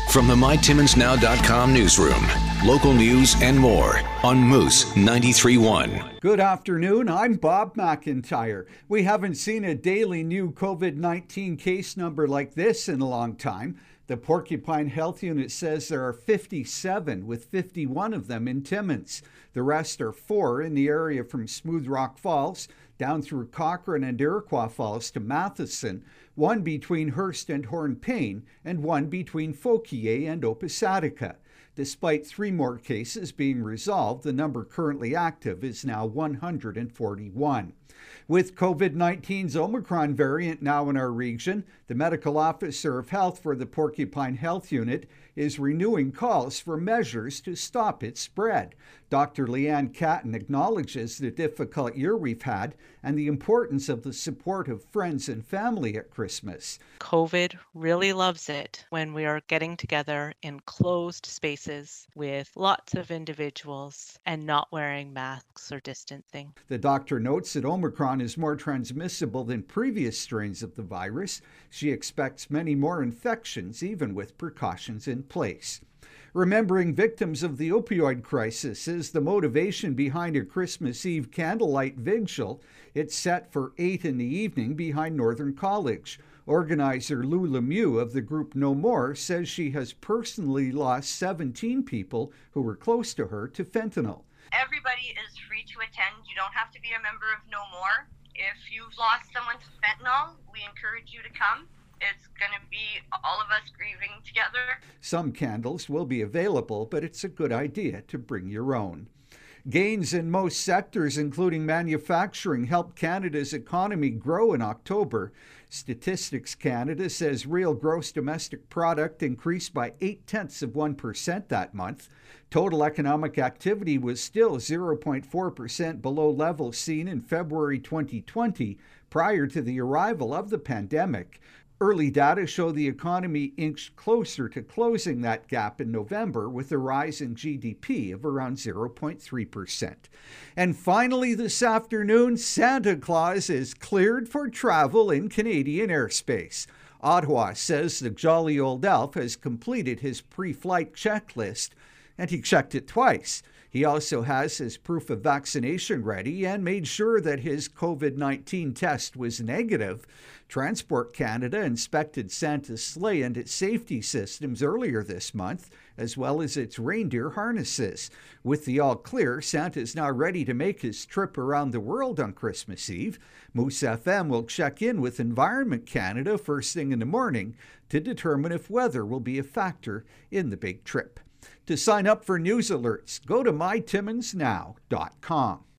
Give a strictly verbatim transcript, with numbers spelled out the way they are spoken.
From the my timmins now dot com newsroom, local news and more on Moose ninety-three point one. Good afternoon, I'm Bob McIntyre. We haven't seen a daily new COVID nineteen case number like this in a long time. The Porcupine Health Unit says there are fifty-seven, with fifty-one of them in Timmins. The rest are four in the area from Smooth Rock Falls down through Cochrane and Iroquois Falls to Matheson, one between Hearst and Hornepayne, and one between Fauquier and Oppisatica. Despite three more cases being resolved, the number currently active is now one hundred forty-one. With COVID nineteen's Omicron variant now in our region, the medical officer of health for the Porcupine Health Unit is renewing calls for measures to stop its spread. Doctor Leanne Catton acknowledges the difficult year we've had and the importance of the support of friends and family at Christmas. COVID really loves it when we are getting together in closed spaces with lots of individuals and not wearing masks or distancing. The doctor notes that Omicron is more transmissible than previous strains of the virus. She expects many more infections, even with precautions in place. Remembering victims of the opioid crisis is the motivation behind a Christmas Eve candlelight vigil. It's set for eight in the evening behind Northern College. Organizer Lou Lemieux of the group No More says she has personally lost seventeen people who were close to her to fentanyl. Everybody is free to attend. You don't have to be a member of No More. If you've lost someone to fentanyl, we encourage you to come. It's going to be all of us grieving together. Some candles will be available, but it's a good idea to bring your own. Gains in most sectors, including manufacturing, helped Canada's economy grow in October. Statistics Canada says real gross domestic product increased by eight-tenths of one percent that month. Total economic activity was still zero point four percent below levels seen in February twenty twenty, prior to the arrival of the pandemic. Early data show the economy inched closer to closing that gap in November with a rise in G D P of around zero point three percent. And finally this afternoon, Santa Claus is cleared for travel in Canadian airspace. Ottawa says the jolly old elf has completed his pre-flight checklist, and he checked it twice. He also has his proof of vaccination ready and made sure that his COVID nineteen test was negative. Transport Canada inspected Santa's sleigh and its safety systems earlier this month, as well as its reindeer harnesses. With the all clear, Santa is now ready to make his trip around the world on Christmas Eve. Moose F M will check in with Environment Canada first thing in the morning to determine if weather will be a factor in the big trip. To sign up for news alerts, go to my timmins now dot com.